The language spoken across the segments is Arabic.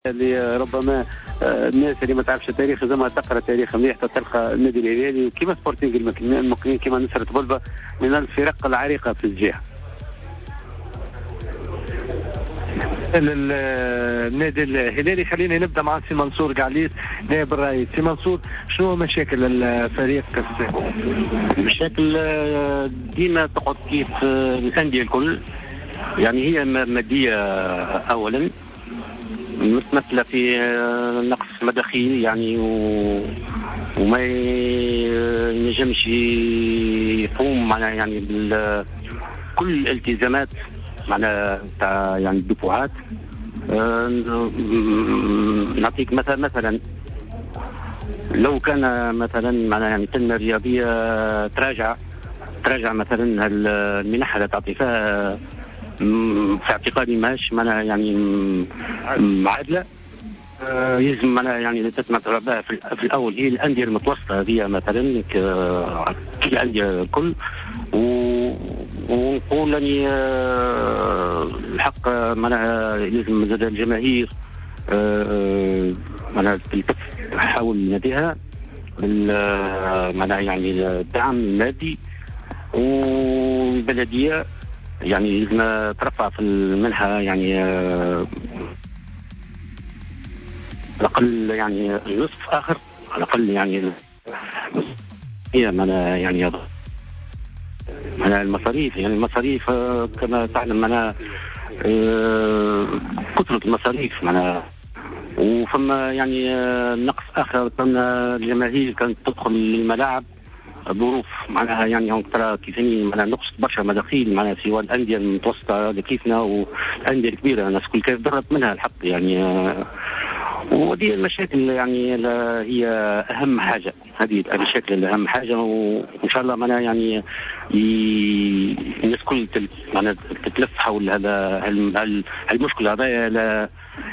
اللي ربما الناس اللي ما تعرفش التاريخ لازمها تقرا تاريخ مليح تلقى النادي الهلالي كيما سبورتينغ المقرين كيما نصرة بلبة من الفرق العريقه في الجهه. النادي الهلالي خلينا نبدا مع سي منصور قعليس نائب الرئيس. سي منصور، شنو مشاكل الفريق كالسنة؟ مشاكل ديما تقعد كيف الانديه الكل، يعني هي ماديه اولا، متمثله في نقص مداخيل يعني وما ينجمش يقوم معناها يعني كل الالتزامات معناها تاع يعني الدفعات. نعطيك مثلا لو كان مثلا معناها يعني التنميه الرياضيه تراجع مثلا المنحه اللي تعطي فيها في اعتقادي ماهيش معناها يعني معادله. يلزم معناها يعني تتمتع بها في الاول هي الانديه المتوسطه هذه مثلا كالانديه الكل، ونقول اني الحق معناها لازم زاد الجماهير معناها تحاول ناديها معناها يعني الدعم المادي، والبلديه يعني لازم ترفع في المنحه يعني على الأقل يعني نصف آخر على الأقل يعني هي معناها يعني المصاريف يعني المصاريف كما تعلم معناها كثرة المصاريف معناها، وفما يعني نقص آخر كان الجماهير كانت تدخل الملاعب ظروف معناها يعني ترى كيف معناها نقص برشا مداخيل معناها سواء الأندية المتوسطة كيفنا والأندية الكبيرة الناس كل كيف ضرت منها الحق يعني. ودي المشاكل يعني هي اهم حاجه، هذه المشاكل اللي اهم حاجه، وان شاء الله معناها يعني الناس كل معناها تتلف حول هذا المشكله هذا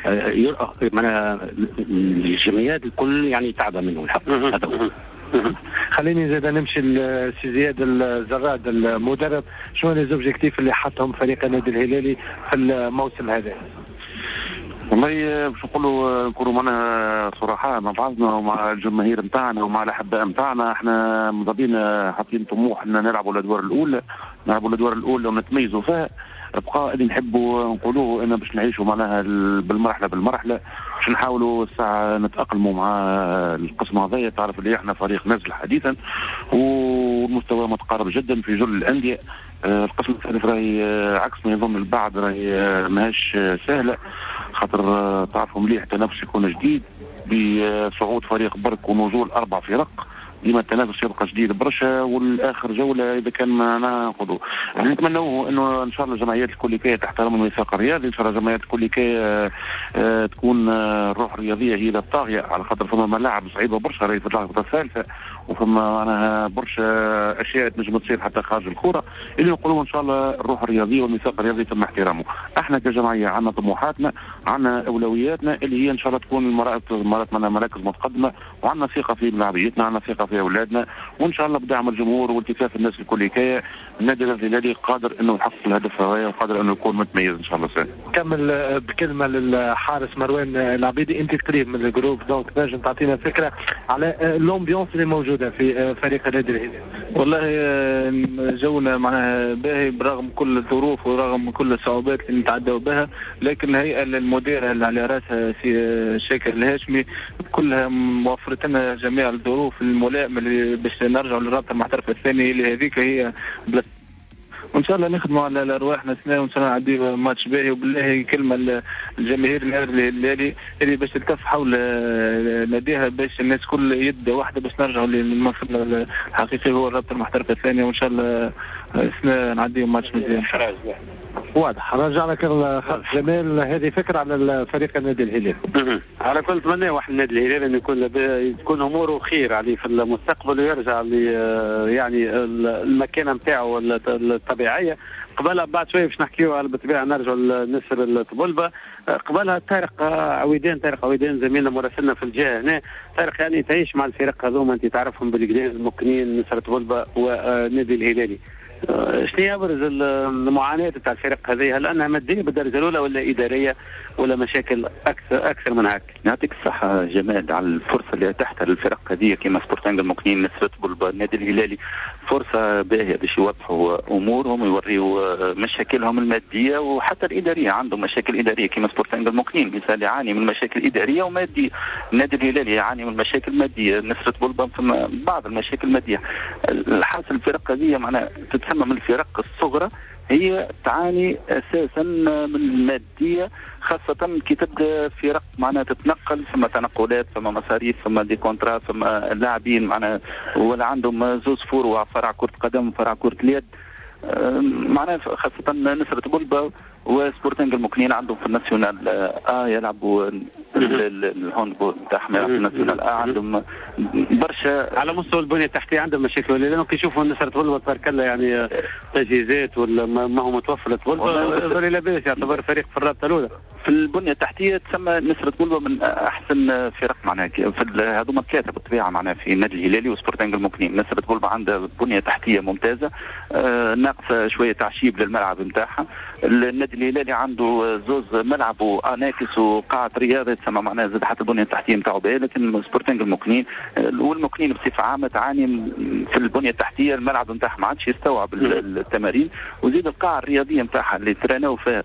معناها الجمعيات الكل يعني تعبى منه الحق. هذا خليني زاد نمشي لسي زياد الزراد المدرب، شنو لي زوبجيكتيف اللي حطهم فريق النادي الهلالي في الموسم هذا؟ والله باش نكونوا معنا صراحة مع بعضنا ومع الجماهير نتاعنا ومع الأحباء نتاعنا. احنا مضبين حاطين طموح ان نلعبوا الأدوار الأولى ونتميزوا فيها. بقى اللي نحبوا نقولوه ان باش نعيشوا معناها بالمرحلة باش نحاولوا الساعة نتأقلموا مع القسم هذايا. تعرف اللي احنا فريق نازل حديثا والمستوى متقارب جدا في جل الأندية. القسم الثالث راهي عكس ما يظن البعض، راهي ماهيش سهلة، خاطر تعرفوا مليح التنافس يكون جديد بصعود فريق برك ونزول 4 فرق، ديما التنافس يبقى جديد برشا. والاخر جوله اذا كان معنا نقولوا نتمنوا انه ان شاء الله الجمعيات الكليكيه تحترم الميثاق الرياضي، ان شاء الله الجمعيات الكليكيه تكون الروح الرياضيه هي الطاغيه، على خاطر فما ملاعب صعيبه برشا راهي في اللحظه الثالثه، وفما معناها برشا اشياء تنجم تصير حتى خارج الكره. اللي نقولوا ان شاء الله الروح الرياضيه والميثاق الرياضي تم احترامه. احنا كجمعيه عندنا طموحاتنا، عندنا اولوياتنا اللي هي ان شاء الله تكون مراكز متقدمه، وعندنا ثقه في لاعبيتنا، عندنا ثقه في اولادنا، وان شاء الله بدعم الجمهور والتفاف الناس الكليكيه النادي الهلالي قادر انه يحقق الهدف هذا وقادر انه يكون متميز ان شاء الله. كمل بكلمه للحارس مروان العبيدي، انت قريب من الجروب دونك تنجم تعطينا فكره على الامبيونس اللي موجوده في فريق النادي الهلالي؟ والله جونا معناها باهي برغم كل الظروف ورغم كل الصعوبات اللي نتعدوا بها، لكن الهيئه المديره اللي على راسها سي شاكر الهاشمي كلها موفرت لنا جميع الظروف الملائمه باش نرجعوا للرابطه المحترفه الثانيه اللي هذيك هي وان شاء الله نخدموا على ارواحنا سنه، وان شاء الله نعدي ماتش باهي. وبالله كلمه الجماهير الهلالي اللي باش تلتف حول ناديها باش الناس كل يد واحده باش نرجعوا للمنصب الحقيقي هو الرابطه المحترفه الثانيه، وان شاء الله سنه نعدي ماتش مزيان. واضح. رجع لك جمال، هذه فكره على الفريق النادي الهلالي. على كل نتمنى واحد النادي الهلالي انه يكون اموره خير عليه في المستقبل ويرجع يعني المكانه نتاعو الطبيعيه. قبلها بعد شويه باش نحكيو على بالطبيعه نرجعوا لنسر الطبلبه. قبلها طارق عويدان زميلنا مراسلنا في الجهه هنا. طارق يعني تعيش مع الفرق هذوما انت تعرفهم بالكدا ممكنين نسر الطبلبه ونادي الهلالي، شنو هي ابرز المعاناه تاع الفرق هذه؟ هل انها ماديه بالدرجه الاولى ولا اداريه ولا مشاكل اكثر من هيك؟ يعطيك الصحه جمال على الفرصه اللي اتاحت للفرق هذه كما سبورتنج المقنين نسبة بولبا النادي الهلالي، فرصه باهيه باش يوضحوا امورهم ويوريوا مشاكلهم الماديه وحتى الاداريه. عندهم مشاكل اداريه كما سبورتنج المقنين مثال يعاني من مشاكل اداريه وماديه، النادي الهلالي يعاني من مشاكل ماديه، نسبة بولبا ثم بعض المشاكل الماديه. الحاصل الفرق هذه معناها تتسمى من الفرق الصغرى، هي تعاني اساسا من الماديه، خاصه كي تبدا فرق معناها تتنقل، ثم تنقلات، ثم مصاريف، ثم دي كونترا، ثم لاعبين معناها ولا عندهم زوز فروع، فرع كره قدم فرع كره اليد، معناها خاصه نسرة بولبا وسبورتنج المقنين عندهم في الناسيونال يلعبوا الهاندبول تاعهم في الناسيونال عندهم برشا. على مستوى البنيه التحتيه عندهم مشاكل، لانه كيشوفوا نسرة بولبا تبارك الله يعني تجهيزات ولا ما هو متوفر بولبا لاباس يعتبر فريق في الرابطه الاولى. في البنيه التحتيه تسمى نسرة بولبا من احسن فرق معناها في هذوما ثلاثه بالطبيعه معناها في النادي الهلالي وسبورتنج المقنين. نسرة بولبا عندها بنيه تحتيه ممتازه، ناقصه شويه تعشيب للملعب نتاعها. النادي الهلالي عنده زوز ملعب واناكس وقاعه رياضه تسمى معناها زاد حتى البنيه التحتيه نتاعو باهيه، لكن سبورتنج المقنين والمقنين بصفه عامه تعاني في البنيه التحتيه، الملعب نتاعها ما عادش يستوعب التمارين، وزيد القاعه الرياضيه نتاعها اللي تريناو فيها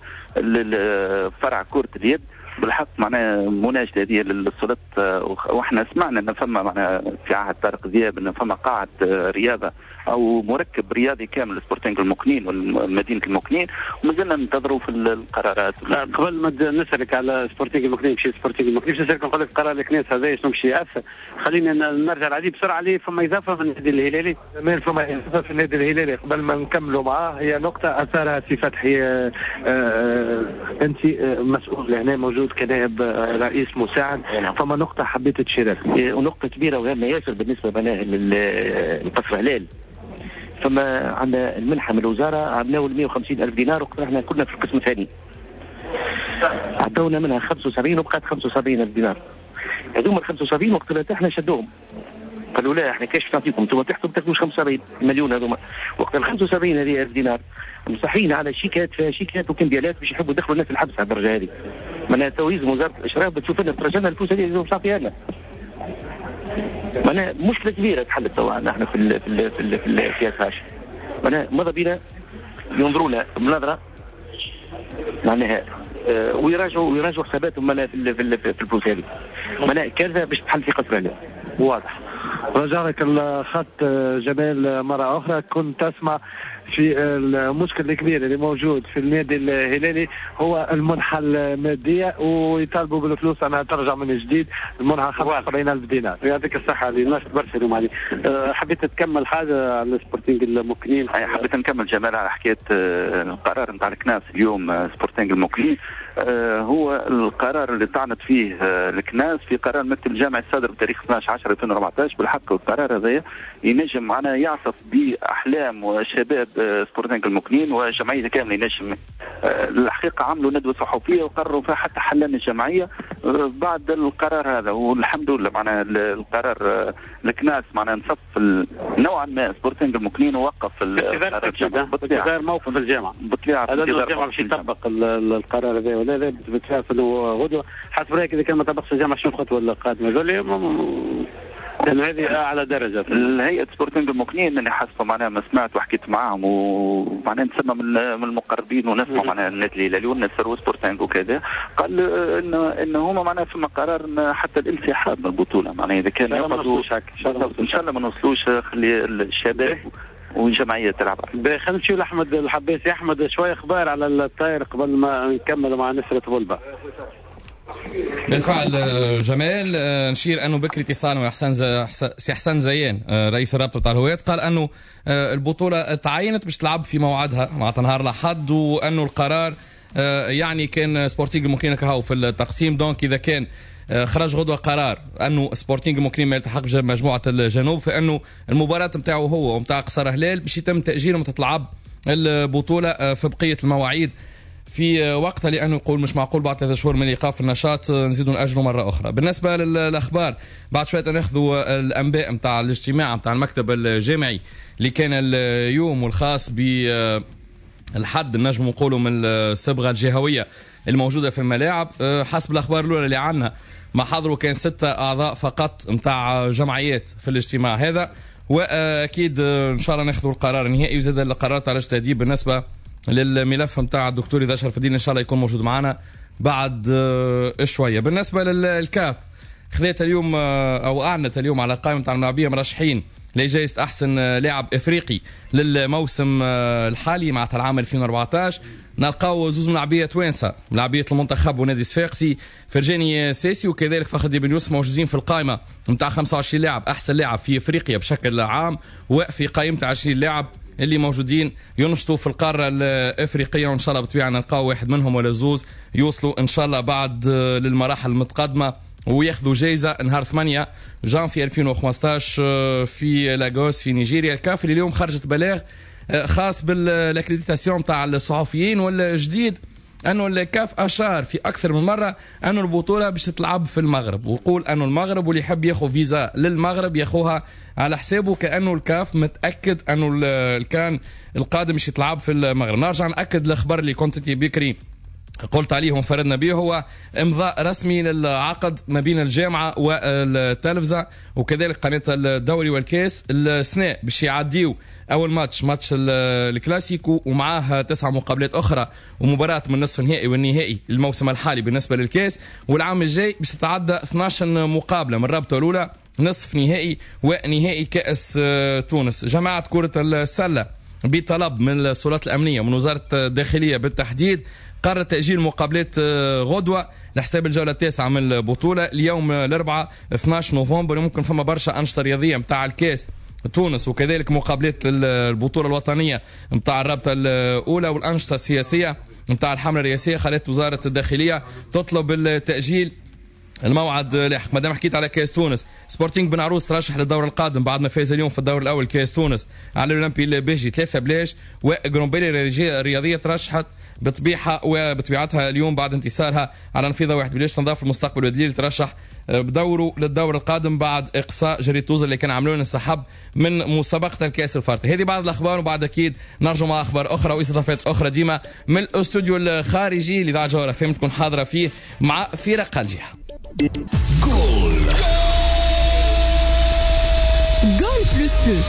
فرع كره اليد بالحق معناها مناشده هذه للسلطات. واحنا سمعنا ان فما معناها في عهد طارق ذياب ان فما قاعه رياضه او مركب رياضي كامل لسبورتنج المقنين ومدينه المقنين، ومازلنا ننتظروا في القرارات. قبل ما نسالك على سبورتنج المقنين مشي سبورتنج المقنين باش نسالك نقول لك قرار الكنيس هذا شنو باش ياثر. خلينا نرجع العديد بسرعه لي فما اضافه في النادي الهلالي. فما اضافه في النادي الهلالي قبل ما نكملوا معاه، هي نقطه اثارها سي فتحي انت مسؤول هنا موجود كنائب رئيس مساعد، فما نقطه حبيت تشيرها ونقطه كبيره وهامه ياسر بالنسبه معناها للقصر هلال. فما عندنا المنحه من الوزاره عملناه 150,000 دينار واحنا كنا في القسم الثاني، عطونا منها 75 وبقات 75,000 دينار. هذوما ال 75 وقت اللي احنا شدوهم قالوا لا احنا كاش نعطيكم انتم تحتوا ما تاخذوش 75 مليون هذوما. وقت ال 75 هذه 1000 دينار مصحين على شيكات فيها شيكات وكمبيالات باش يحبوا يدخلوا الناس الحبس على الدرجه هذه. معناها تويز وزاره الاشراف بتشوف لنا ترجعنا الفلوس هذه اللي تعطيها لنا. معناها مشكله كبيره تحلت توا احنا في السياسه هاش. معناها ماذا بينا ينظرونا بنظره معناها ويراجعوا حساباتهم معناها في الفلوس هذه. معناها كذا باش تحل في قصر هلال. واضح. رجع لك الخط جمال مرة أخرى. كنت تسمع في المشكل الكبير اللي موجود في النادي الهلالي هو المنحة المادية، ويطالبوا بالفلوس أنها ترجع من جديد. المنحة 75,000 دينار. يعطيك الصحة اللي الناس برشا اليوم علي. حبيت تكمل حاجة على سبورتنج المقنين؟ حبيت نكمل جمال على حكاية القرار نتاع الكناس اليوم سبورتنج المقنين. هو القرار اللي طعنت فيه الكناس في قرار مكتب الجامعي الصادر بتاريخ 12/10/2014. بالحق القرار هذا ينجم معنا يعصف بأحلام وشباب سبورتنج المقنين وجمعية كاملة. ينجم الحقيقة عملوا ندوة صحفية وقرروا فيها حتى حلان الجمعية بعد القرار هذا، والحمد لله معنا القرار الكناس معنا نصف نوعا ما سبورتنج المقنين ووقف القرار موقف الجامعة بالطبيعة. هذا الجامعة باش يطبق القرار هذا ولا لا بتعرف انه غدوة حسب رايك اذا كان ما طبقش الجامعة شنو الخطوة القادمة؟ لأن هذه أعلى درجة. الهيئة سبورتنج المقنين أنا حاسة معناها ما سمعت وحكيت معاهم ومعناها نسمى من المقربين ونسمع معناها النادي الهلالي والنصر وسبورتنج وكذا، قال إن هما معناها في قرار حتى الانسحاب من البطولة. معناها إذا كان ياخذوا إن شاء الله ما نوصلوش، خلي الشباب والجمعية تلعب. خلينا نمشيو لأحمد الحباسي. أحمد شوية أخبار على الطائر قبل ما نكمل مع نسرة بولبا. بالفعل جمال، نشير انه بكري اتصال مع سي حسن زيان رئيس الرابطه تاع الهواة، قال انه البطوله تعينت باش تلعب في موعدها مع نهار الاحد، وانه القرار يعني كان سبورتينغ المقنين كهو في التقسيم. دونك اذا كان خرج غدوه قرار انه سبورتينغ المقنين ما يلتحقش بمجموعه الجنوب، فانه المباراه نتاعو هو ومتاع قصر هلال باش يتم تاجيلهم وتتلعب البطوله في بقيه المواعيد في وقتها، لانه يقول مش معقول بعد 3 شهور من ايقاف النشاط نزيدوا ناجلوا مره اخرى. بالنسبه للاخبار بعد شويه ناخذوا الانباء نتاع الاجتماع نتاع المكتب الجامعي اللي كان اليوم والخاص بالحد نجم نقولوا من الصبغه الجهويه الموجوده في الملاعب. حسب الاخبار الاولى اللي عندنا ما حضروا كان 6 اعضاء فقط نتاع جمعيات في الاجتماع هذا، واكيد ان شاء الله ناخذوا القرار النهائي وزاد القرار تاع التأديب بالنسبه للملف نتاع الدكتور رضا شرف الدين ان شاء الله يكون موجود معنا بعد شويه. بالنسبه للكاف خذيت اليوم او اعلنت اليوم على قائمه تاع الملاعبيه مرشحين لجائزه احسن لاعب افريقي للموسم الحالي مع العام 2014. نلقاو زوز ملاعبيه توانسه، ملاعبيه المنتخب ونادي صفاقسي، فرجاني ساسي وكذلك فخر بن يوسف موجودين في القائمه نتاع 25 لاعب احسن لاعب في افريقيا بشكل عام، وفي قائمه 20 لاعب اللي موجودين ينشطوا في القاره الافريقيه، وان شاء الله بالطبيعه نلقاو واحد منهم ولا زوز يوصلوا ان شاء الله بعد للمراحل المتقدمه وياخذوا جائزه نهار 8 جانفي 2015 في لاغوس في نيجيريا. الكاف اللي اليوم خرجت بلاغ خاص بالاكريديتاسيون تاع الصحفيين، والجديد انه الكاف اشار في اكثر من مره انه البطوله باش تلعب في المغرب، ويقول انه المغرب واللي يحب ياخذ فيزا للمغرب ياخذها على حسابه، كانه الكاف متاكد انه كان القادم باش يتلعب في المغرب. نرجع ناكد الاخبار اللي كنت بكري قلت عليه وانفردنا به، هو امضاء رسمي للعقد ما بين الجامعه والتلفزه وكذلك قناه الدوري والكاس. السنة باش يعديو اول ماتش الكلاسيكو ومعاه 9 مقابلات اخرى ومباراه من نصف النهائي والنهائي الموسم الحالي بالنسبه للكاس، والعام الجاي باش تتعدى 12 مقابله من الرابطه الاولى نصف نهائي ونهائي كاس تونس. جماعه كره السله بطلب من السلطات الامنيه من وزاره الداخليه بالتحديد قرر تأجيل مقابلات غدوة لحساب الجولة 9 من البطولة اليوم الأربعاء 12 نوفمبر. ممكن فما برشا أنشطة رياضية متاع الكاس تونس وكذلك مقابلات البطولة الوطنية متاع الرابطة الأولى، والأنشطة السياسية متاع الحملة الرئاسية خلت وزارة الداخلية تطلب التأجيل الموعد لاحق. مادام حكيت على كاس تونس، سبورتينغ بن عروس ترشح للدور القادم بعد ما فاز اليوم في الدور الاول كاس تونس على الاولمبي البيجي 3 بلاش، وجرومبيري الرياضيه ترشحت بطبيعتها اليوم بعد انتصارها على نفيضه 1 بلاش تنضاف المستقبل والدليل ترشح بدوره للدور القادم بعد اقصاء جريد توزر اللي كان عملوا انسحاب من مسابقه الكاس الفارطي. هذه بعض الاخبار، وبعد اكيد نرجع مع اخبار اخرى واستضافات اخرى ديما من الاستوديو الخارجي اللي اذاعه جوهره فهم تكون حاضره فيه مع فرق الجهه. جول بلوس بلوس.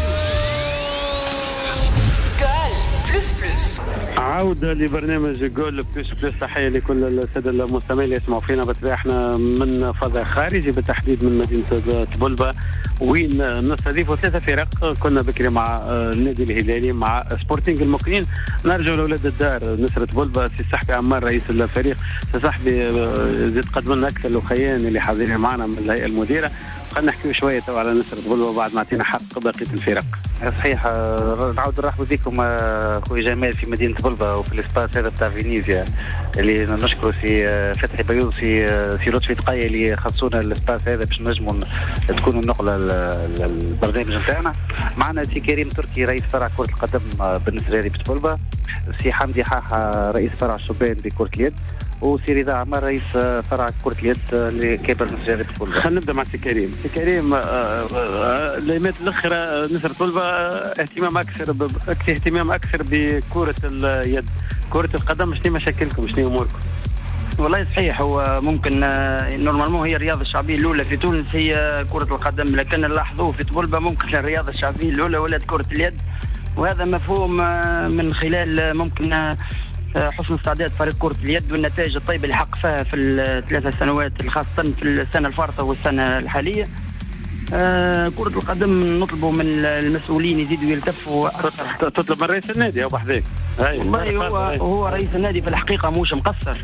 جول بلوس بلوس. عودة لبرنامج جول بلوس بلوس. تحية لكل السادة المستمعين اللي يسمعوا فينا. بالطبيعة احنا من فضاء خارجي بالتحديد من مدينة طبلبة، وين نستضيفوا 3 فرق. كنا بكري مع النادي الهلالي مع سبورتينغ المقرين. نرجع لأولاد الدار نصر طبلبة. سي صاحبي عمار رئيس الفريق، سي صاحبي زيد قدم لنا أكثر الأخيان اللي حاضرين معنا من الهيئة المديرة. خلينا نحكي شوية على نصر طبلبة بعد ما عطينا حق بقية الفرق. صحيح، نعاود نرحب بكم اخوي جمال في مدينه طبلبه وفي الاسباس هذا بتاع فينيزيا اللي نشكروا سي فتحي بيوض سي لطفي تقاي اللي خصونا الاسباس هذا باش نجموا تكون النقله للبرنامج نتاعنا. معنا سي كريم تركي رئيس فرع كره القدم بالنسبه لي بطبلبه، سي حمدي حاحه رئيس فرع الشبان بكره اليد، وسي رضا عمار رئيس فرع كرة اليد اللي كبر نصر طلبة. خلينا نبدا مع سي كريم. سي كريم، الايامات الاخرى نصر طلبة اهتمام اكثر بكرة اليد. كرة القدم شنو مشاكلكم، شنو اموركم؟ والله صحيح، هو ممكن نورمالمون هي الرياضة الشعبية الأولى في تونس هي كرة القدم، لكن نلاحظوه في طبلبة ممكن الرياضة الشعبية الأولى ولات كرة اليد، وهذا مفهوم من خلال ممكن حسن استعداد فريق كرة اليد والنتائج الطيبة اللي حققها في ال3 سنوات خاصة في السنة الفارطة والسنة الحالية. كرة القدم نطلبوا من المسؤولين يزيدوا يلتفوا. تطلب من رئيس النادي أو بحذاك؟ والله هو رئيس النادي في الحقيقة موش مقصر.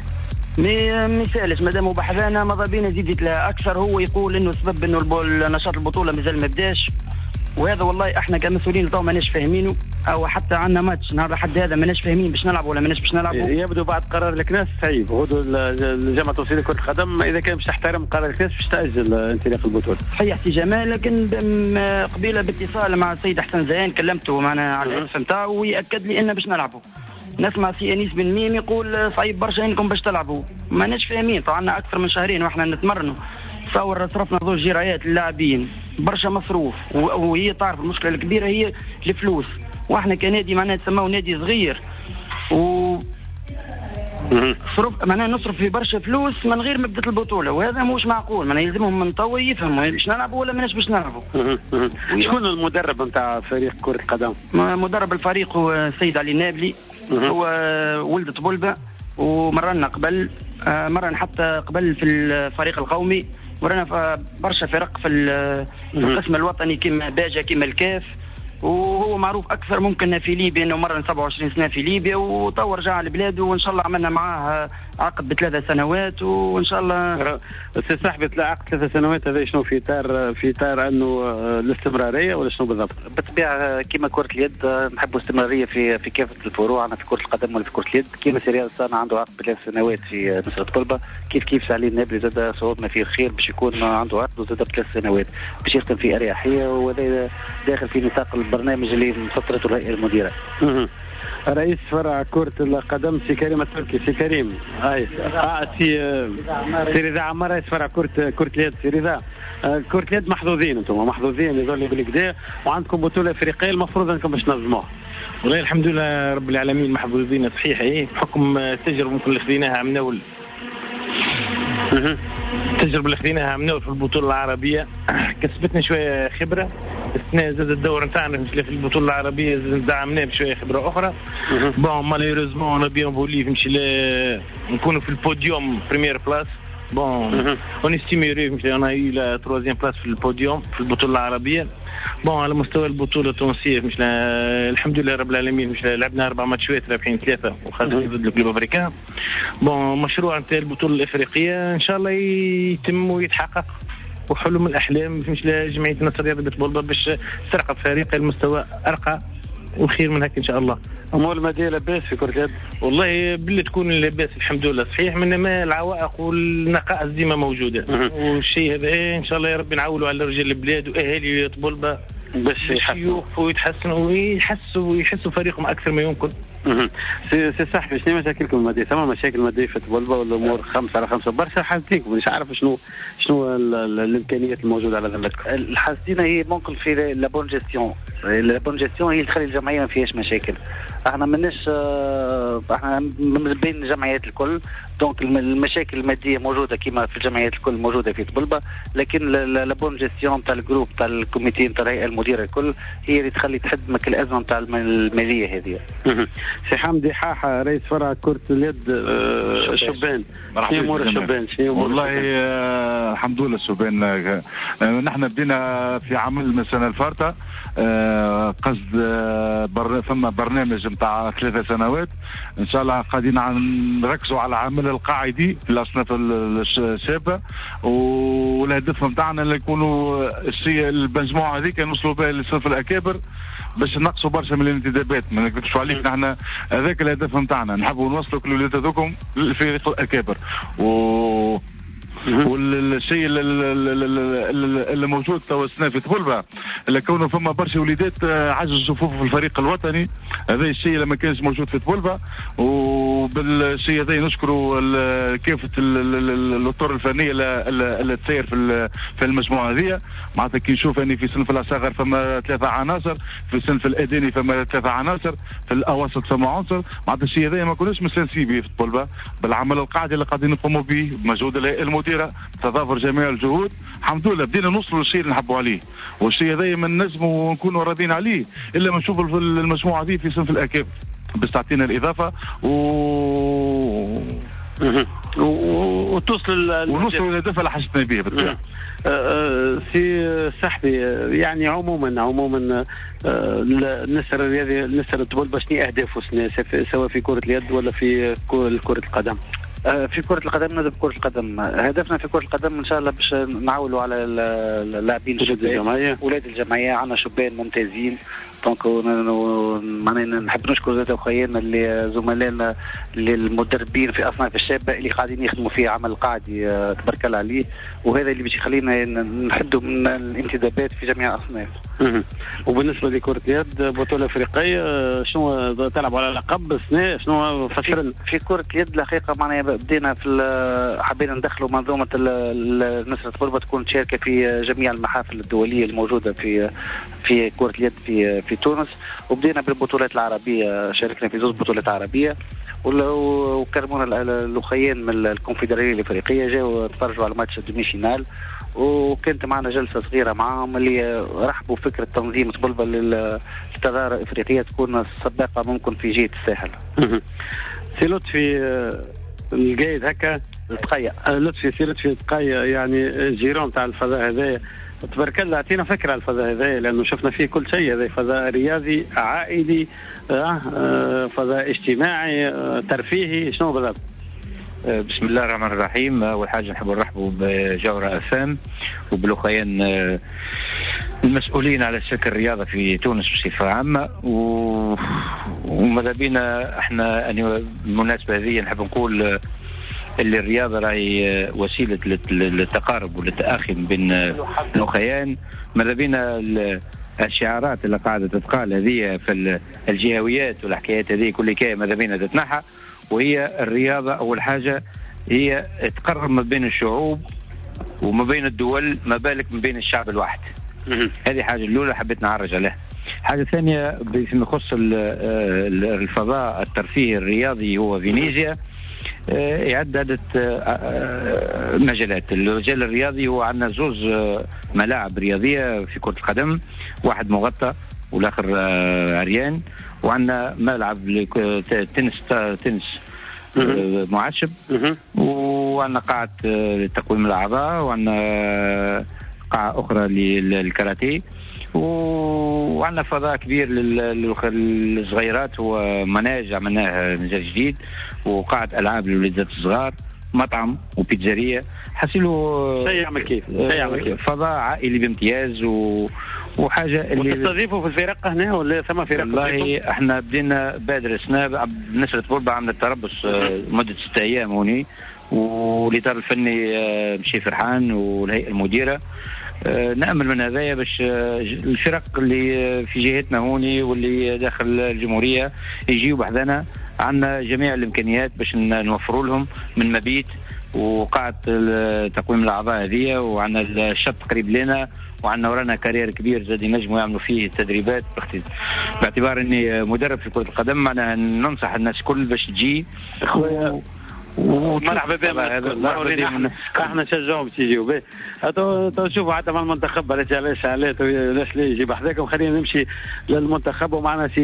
ما يسالش مادام هو بحذانا ماذا بينا يزيد يتلا اكثر. هو يقول انه سبب انه نشاط البطولة مازال ما بداش، وهذا والله احنا كمسؤولين تو ماناش فاهمينه، او حتى عندنا ماتش نهار حد هذا ماناش فاهمين باش نلعب ولا ماناش باش نلعبوا. يبدو بعد قرار الكناس صعيب. غدو الجامعه التوصيليه كره القدم اذا كان باش تحترم قرار الكناس باش تاجل انطلاق البطوله. صحيح سي جمال، لكن قبيله باتصال مع السيد حسن زيان كلمته معنا على الاسم نتاعو ويأكد لي انه باش نلعبوا. نسمع سي انيس بن ميم يقول صعيب برشا انكم باش تلعبوا، ماناش فاهمين. طبعا اكثر من شهرين واحنا نتمرنوا، تصور صرفنا 2 جرايات للاعبين، برشا مصروف، وهي تعرف المشكله الكبيره هي الفلوس، واحنا كنادي معناها تسموه نادي صغير و صرف معناها نصرف في برشا فلوس من غير ما بدات البطوله، وهذا مش معقول. معناها يلزمهم من طوي يفهموا باش نلعبوا ولا ماناش باش نلعبوا. شكون المدرب نتاع فريق كره القدم؟ مدرب الفريق هو السيد علي النابلي، هو ولد طبلبه ومرنا قبل، مرن حتى قبل في الفريق القومي، مرنا في برشا فرق في القسم الوطني كما باجا كما الكاف، وهو معروف اكثر ممكن في ليبيا انه مر 27 سنه في ليبيا وطور رجع لبلاده، وان شاء الله عملنا معاه عقد ب3 سنوات وان شاء الله. سي صاحبي عقد 3 سنوات هذا شنو في اطار انه الاستمراريه ولا شنو بالضبط؟ بالطبيعه كما كره اليد نحبوا استمراريه في كافه الفروع، انا في كره القدم ولا في كره اليد. كما سي رياض صانع عنده عقد ب3 سنوات في نصرة طلبه، كيف سعلي النابلي زاد صعودنا فيه الخير باش يكون عنده عقد وزاد ب3 سنوات باش يخدم في اريحيه، وهذا داخل في نطاق البرنامج اللي مسطرته الهيئه المديره. رئيس فرع كرة القدم سي كريم التركي. سي كريم سي رضا عمار رئيس فرع كرة اليد. سي رضا، كرة اليد محظوظين انتم، محظوظين يظل بالكدا، وعندكم بطولة افريقية المفروض انكم باش تنظموها. والله الحمد لله رب العالمين محظوظين صحيح، بحكم التجربة اللي خذيناها من اول. التجربة اللي خذيناها من اول في البطولة العربية كسبتنا شوية خبرة. السنة زاد الدور نتاعنا في البطولة العربية دعمناه بشوية خبرة أخرى. بون ماليروزمون أنا بيان فولي نمشي نكونوا في البوديوم بريمير بلاس. بون اون استيميري انا يو لا 3 بلاس في البوديوم في البطولة العربية. بون على مستوى البطولة التونسية الحمد لله رب العالمين لعبنا 4 ماتشات رابحين 3 وخاصة ضد الكلوب افريكان. بون مشروع نتاع البطولة الافريقية ان شاء الله يتم ويتحقق، وحلم الأحلام مش لجمعية النصر رياضة طلبة باش ترقب فريق المستوى أرقى وخير من هيك إن شاء الله. أمور المادية لاباس في كرة اليد؟ والله باللي تكون لاباس الحمد لله صحيح، منما العوائق والنقائص ديما موجودة. والشيء هذا إن شاء الله يا رب نعولوا على رجال البلاد وأهالي طلبة باش يوقفوا ويتحسنوا ويحسوا فريقهم أكثر ما يمكن. سي صاحبي شنو مشاكلكم الماديه؟ ثم مشاكل ماديه في طلبه ولا الامور 5/5 برشا حاسدينكم؟ مش عارف شنو الامكانيات الموجوده على ذمتكم. الحاسدين هي ممكن في لا بون جيستيون. لا بون جيستيون هي اللي تخلي الجمعيه ما فيهاش مشاكل. احنا ماناش احنا من بين الجمعيات الكل، دونك المشاكل الماديه موجوده كما في الجمعيات الكل موجوده في طبلبه، لكن لا بون جيستيون تاع الجروب تاع الكوميتي تاع الهيئه المديره الكل هي اللي تخلي تحدمك الازمه تاع الماليه هذه. سي حمدي حاحه رئيس فرع كرة اليد الشبان. شنو امور الشبان؟ والله الحمد لله الشبان نحن بدينا في عمل من السنه الفارطه قصد ثم برنامج نتاع 3 سنوات ان شاء الله قاعدين نركزوا على العمل القاعدي في الاصناف الشابه، والهدف نتاعنا اللي يكونوا المجموعه هذيك نوصلوا بها للصف الاكابر باش نقصوا برشا من الانتدابات. ما نكذبش عليك نحن هذاك الهدف نتاعنا، نحبوا نوصلوا كل ولاد هذوكم للفريق الاكابر. والشيء اللي موجود توا السنه في طبلبه اللي كونه فما برشا وليدات عجز صفوف في الفريق الوطني، هذا الشيء اللي ما كانش موجود في طبلبه. وبالشيء هذا نشكروا كافه الاطر الفنيه اللي تسير في المجموعه هذه. معناتها كي نشوف اني في صنف الاصغر فما 3 عناصر، في صنف الاداني فما 3 عناصر، في الاوسط فما عنصر. معناتها الشيء هذا ما كناش مستانسين به في طبلبه بالعمل القاعدي اللي قاعدين نقوموا به بمجهود الهيئه المديره، تضافر جميع الجهود. الحمد لله بدينا نوصلوا للشيء اللي نحبوا عليه، والشيء هذا ما نجموا نكونوا راضين عليه الا ما نشوفوا المجموعه هذه في صنف الاكابر بس تعطينا الاضافه وتوصل للهدف اللي حسينا به بالطبع. سي صاحبي يعني عموما النسر الرياضي النسر الطبول شنو اهدافه سواء في كره اليد ولا في كره القدم؟ في كرة القدم نادي كرة القدم، هدفنا في كرة القدم ان شاء الله باش نعولوا على اللاعبين الشباب ولاد الجمعية. عندنا شبان ممتازين، دونك معناها نحب نشكر زاد اخويانا اللي زملائنا اللي المدربين في اصناف الشابة اللي قاعدين يخدموا فيه عمل قاعدي تبارك الله عليه، وهذا اللي باش يخلينا نحدوا من الانتدابات في جميع الاصناف. وبالنسبة لكرة اليد بطولة افريقية، شنو تلعب على لقب السنة؟ شنو فسر في كرة اليد الحقيقة معناها بدينا حبينا ندخلوا منظومة نصرة طلبة تكون شاركة في جميع المحافل الدولية الموجودة في كرة اليد في تونس، وبدينا بالبطولات العربية، شاركنا في 2 بطولات عربية، وكرمونا الاخوين من الكونفدرالية الافريقية جاوا تفرجوا على ماتش الدومي فينال، وكانت معنا جلسة صغيرة معهم اللي رحبوا فكرة تنظيم طلبة للتظاهرة الافريقية تكون سباقة ممكن في جهة الساحل. سي لطفي القايد هكا تقيا لطفي تقيا يعني الجيرون تاع الفضاء هذايا تبارك الله، اعطينا فكره على الفضاء هذايا لانه شفنا فيه كل شيء، هذا فضاء رياضي عائلي فضاء اجتماعي ترفيهي، شنو بالضبط؟ بسم الله الرحمن الرحيم. اول حاجه نحب نرحبوا بجوهرة FM وبالاخوين المسؤولين على سلك الرياضه في تونس بصفه عامه، وماذا بينا احنا يعني بالمناسبه هذه نحب نقول اللي الرياضه راهي وسيله للتقارب والتآخي بين الاخوين. ماذا بينا الشعارات اللي قاعده تتقال هذه في الجهويات والحكايات هذه كل كي ماذا بينا تتنحى، وهي الرياضه اول حاجه هي تقرب ما بين الشعوب وما بين الدول، ما بالك ما بين الشعب الواحد. هذه حاجه الاولى حبيت نعرج عليها. حاجه ثانيه فيما يخص الفضاء الترفيهي الرياضي هو فينيزيا عدة مجالات. الرجال الرياضي هو عندنا 2 ملاعب رياضيه في كره القدم، واحد مغطى والاخر عريان، وعندنا ملعب تنس معشب، وعندنا قاعه لتقويم الاعضاء، وعندنا قاعه اخرى للكاراتيه، وعندنا فضاء كبير للصغيرات، هو مناج عملناه مناج جديد، وقاعة ألعاب للوليدات الصغار، مطعم وبيتزارية، حسيلو يعمل كيف فضاء عائلي بامتياز وحاجة اللي تستضيفوا في الفرق هنا ولا ثم فرق؟ والله احنا بدينا بادر السنة بنسرة بوربا، عملنا التربص مدة 6 أيام هوني، والإطار الفني مشي فرحان والهيئة المديرة. نأمل من هذايا باش الفرق اللي في جهتنا هوني واللي داخل الجمهورية يجيوا بحذنا، عندنا جميع الإمكانيات باش نوفروا لهم من مبيت وقاعة تقويم الأعضاء هذه، وعندنا الشط قريب لنا، وعندنا ورانا كارير كبير زاد ينجموا يعملوا فيه التدريبات، باعتبار اني مدرب في كرة القدم معناها ننصح الناس الكل باش تجي اخويا مرحبا بهم. احنا نشجعهم تيجيوا تو شوفوا حتى مع المنتخب علاش لا يجي بحذاكم. خلينا نمشي للمنتخب، ومعنا سي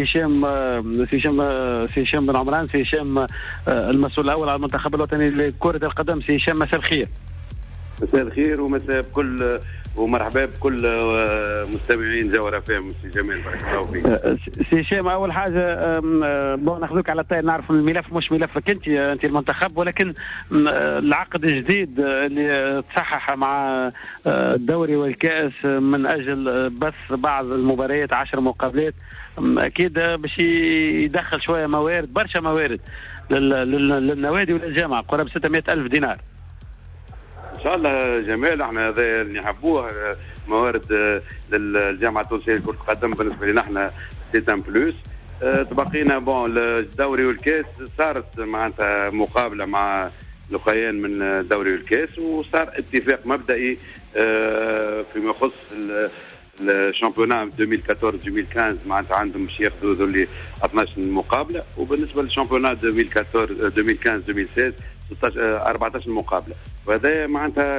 هشام بن عمران، سي هشام المسؤول الاول على المنتخب الوطني لكرة القدم. سي هشام مساء الخير. مساء الخير ومساء بكل ومرحبا بكل مستمعين جوهرة FM. سي جمال بارك الله فيك. سي هشام اول حاجه ناخذوك على الطاير، نعرف الملف مش ملفك انت المنتخب، ولكن العقد الجديد اللي تصحح مع الدوري والكاس من اجل بث بعض المباريات 10 مقابلات، اكيد باش يدخل شويه موارد، برشا موارد للنوادي وللجامعه، قرابه 600,000 دينار. ان شاء الله جمال، احنا هذا اللي نحبوه، موارد للجامعه التونسيه لكره القدم. بالنسبه لنا احنا سيتان بلوس. تبقينا بون الدوري والكاس، صارت معناتها مقابله مع الاخوين من الدوري والكاس، وصار اتفاق مبدئي فيما يخص الشامبيونات 2014-2015 معناتها عندهم باش ياخذوا ذولي 12 مقابله، وبالنسبه للشامبيونات 2015-2016 14 مقابله، وهذا معناتها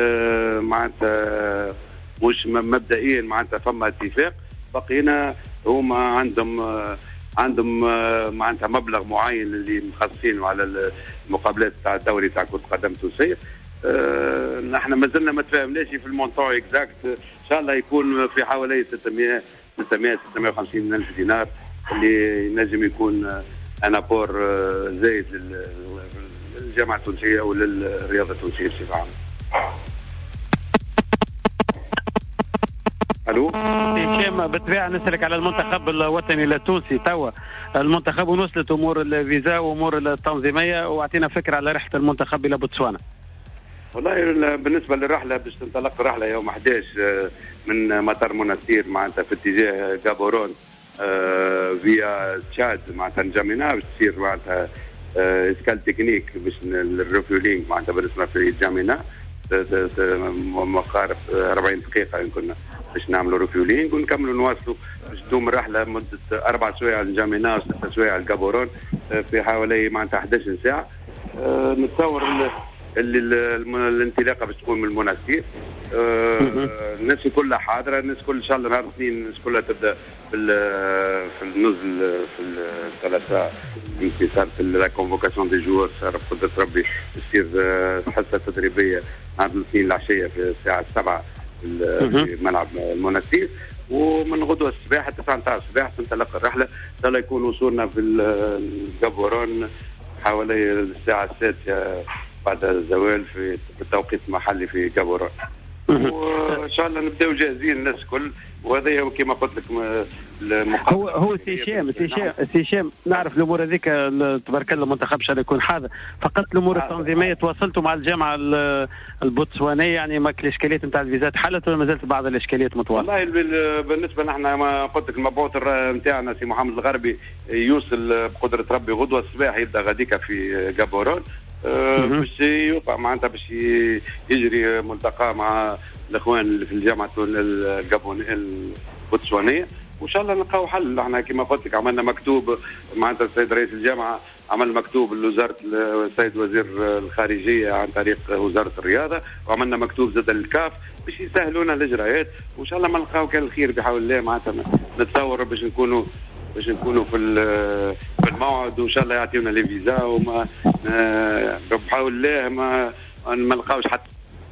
مش مبدئيا معناتها فما اتفاق. بقينا هما عندهم معناتها مبلغ معين اللي مخصصينه على المقابلات تاع الدوري تاع كرة القدم التونسية. نحن ما زلنا ما تفاهمناش في المونطون اكزاكت، ان شاء الله يكون في حوالي 650 الف دينار، اللي ينجم يكون ان ابور زايد للجامعه التونسيه وللرياضه التونسيه بصفه عامه. الو هشام، بالطبيعه نسالك على المنتخب الوطني التونسي. توا المنتخب وصلت امور الفيزا وامور التنظيميه، واعطينا فكره على رحله المنتخب الى بوتسوانا. والله بالنسبه للرحله باش تنطلق الرحله يوم 11 من مطار منستير معناتها في اتجاه غابورون فيا تشاد معناتها نجمينا باش تصير معناتها اسكال تكنيك باش الريفيولينغ معناتها بالنسبه في جامينا مقارب 40 دقيقه يمكن باش نعملوا ريفيولينغ ونكملوا نواصلوا باش تدوم الرحله مده 4 سوايع لجامينا و6 سوايع لغابورون في حوالي معناتها 11 ساعه. نتصور الانطلاقه باش تكون من المنستير. الناس كلها حاضره، الناس كل ان شاء الله نهار الاثنين الناس كلها تبدا في النزل في الثلاثاء انتصار في لا كونفوكاسيون دي جوار صار بقدره ربي تصير حصه تدريبيه نهار الاثنين العشيه في الساعه 7 في ملعب المنستير، ومن غدوه الصباح حتى 9 الصباح تنطلق الرحله. ان شاء الله يكون وصولنا في الغابورون حوالي الساعه 6 بعد الزوال في التوقيت المحلي في غابورون. وان شاء الله نبداو جاهزين الناس الكل، وهذا كما قلت لك هو سي هشام نعرف الامور هذيك تبارك الله المنتخب ان شاء الله يكون حاضر، فقط الامور التنظيميه تواصلتوا مع الجامعه البوتسوانيه يعني ما الاشكاليات نتاع الفيزات حلت ولا مازالت بعض الاشكاليات متواصله؟ والله بالنسبه نحن ما قلت لك المبعوث نتاعنا سي محمد الغربي يوصل بقدره ربي غدوه الصباح يبدا غاديكا في غابورون باش يوقع معناتها باش يجري ملتقى مع الاخوان اللي في الجامعه البوتسوانيه، وان شاء الله نلقاو حل. احنا كما قلت لك عملنا مكتوب معناتها السيد رئيس الجامعه عمل مكتوب لوزاره السيد وزير الخارجيه عن طريق وزاره الرياضه، وعملنا مكتوب زاد للكاف باش يسهلونا الاجراءات، وان شاء الله ما نلقاو كان الخير بحول الله. معناتها نتصور باش نكونوا في الموعد، وان شاء الله يعطيونا لي فيزا وما بحول الله ما نلقاوش حتى.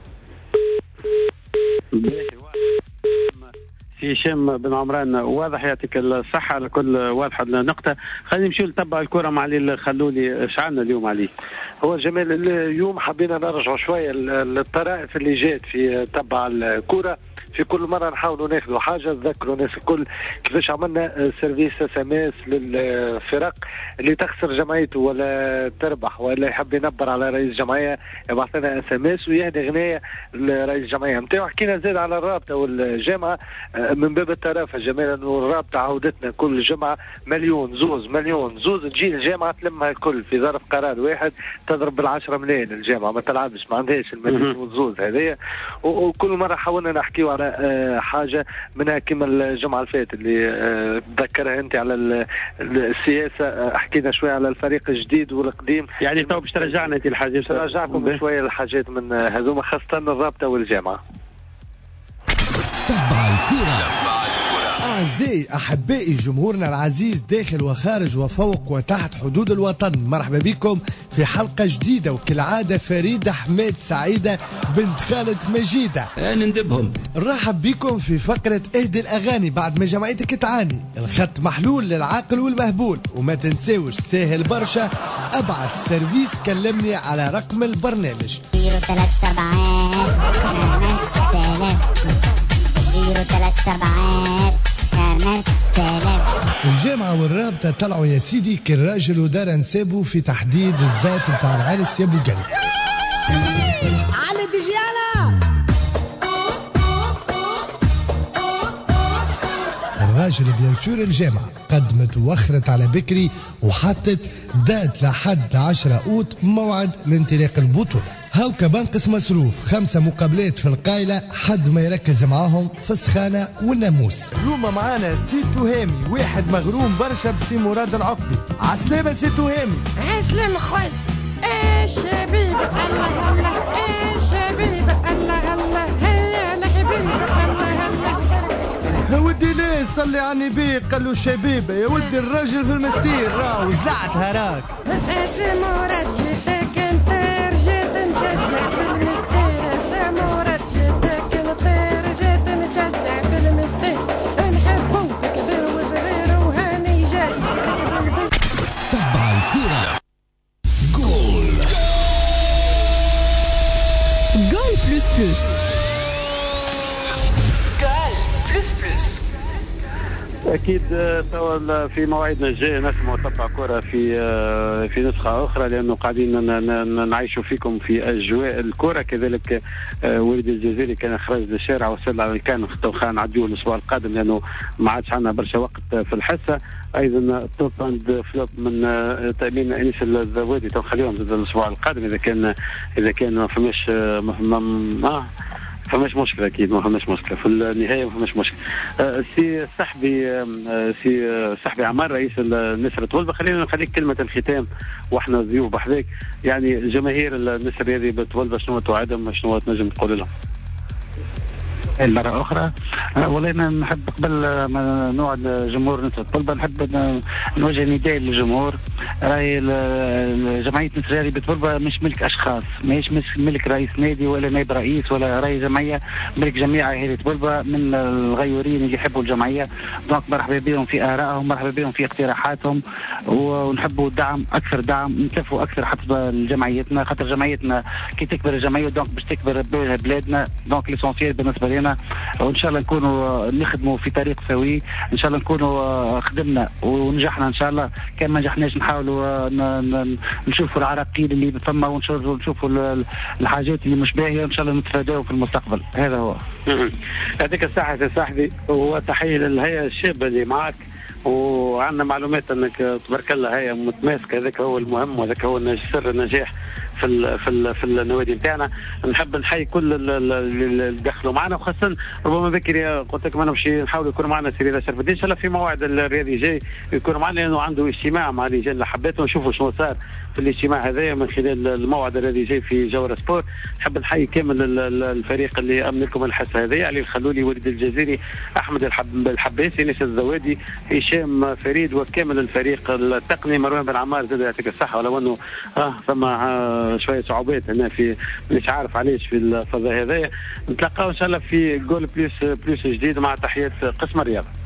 سي هشام بن عمران واضح يعطيك الصحة على كل واضحة نقطة. خلينا نمشيو نتبع الكرة مع علي الخلولي. شعلنا اليوم علي؟ هو جمال اليوم حبينا نرجع شوية للطرائف اللي جات في تبع الكرة. في كل مرة نحاولوا ناخذوا حاجة نذكروا الناس الكل كيفاش عملنا سيرفيس SMS للفرق اللي تخسر جمعيته ولا تربح ولا يحب ينبر على رئيس جمعية يبعث لنا SMS ويهدي غنية لرئيس الجمعية نتاعو. حكينا زاد على الرابطة والجامعة من باب الترافع جمال انه الرابطة عودتنا كل جمعة مليون زوز تجي الجامعة تلمها الكل في ظرف قرار واحد تضرب بال10 ملايين. الجامعة ما تلعبش ما عندهاش المليون والزوز هذيا، وكل مرة حاولنا نحكيو على حاجة منها كما الجمعة الفاتت اللي تذكرها انت على السياسة. حكينا شوية على الفريق الجديد والقديم، يعني تو باش ترجعنا انت الحاجات ترجعكم شوية الحاجات من هذوما خاصة الرابطة والجامعة. تبع الكرة. أعزائي أحبائي جمهورنا العزيز داخل وخارج وفوق وتحت حدود الوطن، مرحبا بكم في حلقة جديدة وكالعادة فريدة حماد سعيدة بنت خالد مجيدة نندبهم. نرحب بكم في فقرة اهدي الأغاني بعد ما جمعيتك تعاني. الخط محلول للعاقل والمهبول، وما تنساوش ساهل برشا ابعث سيرفيس كلمني على رقم البرنامج 037 الجامعة والرابطة طلعوا يا سيدي كالراجل ودار نسابه في تحديد الذات متاع العرس يا ابو قلب. على دجيالة الراجل بيان سور الجامعة قدمت ووخرت على بكري وحطت دات لحد 10 أوت موعد لانطلاق البطولة. هاوكا بنقص مصروف 5 مقابلات في القايلة حد ما يركز معاهم في السخانة والناموس. اليوم معانا سي تهامي واحد مغروم برشا بسي مراد العقدي. عسلامة سي تهامي. عسلامة خويا. ايش حبيبي الله الله ايش حبيبي الله الله هيا انا حبيبي الله الله. يا ودي ليه صلي على النبي قال له شبيبه يا ودي الراجل في المستير راهو زلعتها راك. سي مراد جيتك انت رجيت نشجع في المستير. سي مراد جيتك انت رجيت نشجع في المستير. نحبو كبير وصغير وهاني جاي بالبيت. تبع الكرة. جول بلوس. كال بلوس بلوس. اكيد توا في موعدنا الجاي نسمع تبع كره في نسخه اخرى، لانه قاعدين نعيشوا فيكم في اجواء الكره. كذلك وليد الجزيري كان خرج للشارع وصل على الكان، خلينا نعديوه الاسبوع القادم لانه ما عادش عندنا برشا وقت في الحصه. ايضا توب اند فلوب من تامين انيس الزوادي تو خليهم الاسبوع القادم اذا كان ما فماش فماش مشكله. اكيد ما فماش مشكله في النهايه، ما فماش مشكله. سي صاحبي عمار رئيس النسر طولبه، خلينا نخليك كلمه الختام واحنا ضيوف بحذاك. يعني جماهير النسر هذه بطولبه شنو توعدهم، شنو تنجم تقول لهم؟ مرة أخرى والله أنا نحب قبل ما نوعد جمهور نسر طلبة نحب نوجه نداء للجمهور. راهي جمعية نسر هذه بطلبة مش ملك أشخاص، مش ملك رئيس نادي ولا نائب رئيس، ولا راهي جمعية ملك جميع أهالي طلبة من الغيورين اللي يحبوا الجمعية. دونك مرحبا بهم في آرائهم، مرحبا بهم في اقتراحاتهم، ونحبوا الدعم أكثر، دعم نكفوا أكثر حتى لجمعيتنا، خاطر جمعيتنا كي تكبر الجمعية دونك باش تكبر بلادنا. دونك ليسونسيال بالنسبة لنا، وان شاء الله نكونوا نخدموا في طريق سوي، ان شاء الله نكونوا خدمنا ونجحنا ان شاء الله. كان ما نجحناش نحاولوا نشوفوا العراقيل اللي ثم، ونشوفوا الحاجات اللي مش باهيه، وان شاء الله نتفاداو في المستقبل. هذا هو. يعطيك الصحه يا صاحبي، وتحيه للهيئه الشابه اللي معك، وعندنا معلومات انك تبارك الله هي متماسكه. هذاك هو المهم، وهذاك هو سر النجاح في النوادي نتاعنا. نحب نحيي كل اللي دخلوا معنا، وخاصه ربما بكري قلت لكم انا باش نحاولوا يكونوا معنا سي رضا شرف الدين ان شاء الله في موعد الرياضي جاي يكونوا معنا، لانه عنده اجتماع مع لجان الحبات، ونشوفوا شنو صار في الاجتماع هذايا من خلال الموعد الذي جاي في جوهر سبور. نحب نحيي كامل الفريق اللي امن لكم الحصه هذه: علي الخلولي، وليد الجزيري، احمد الحباسي، انيس الزوادي، هشام فريد، وكامل الفريق التقني، مروان بن عمار زاد يعطيك الصحه. ولو انه ثم شويه صعوبات هنا في مش عارف علاش في الفضاء هذايا. نتلقاو ان شاء الله في جول بلوس جديد، مع تحيات قسم الرياضه.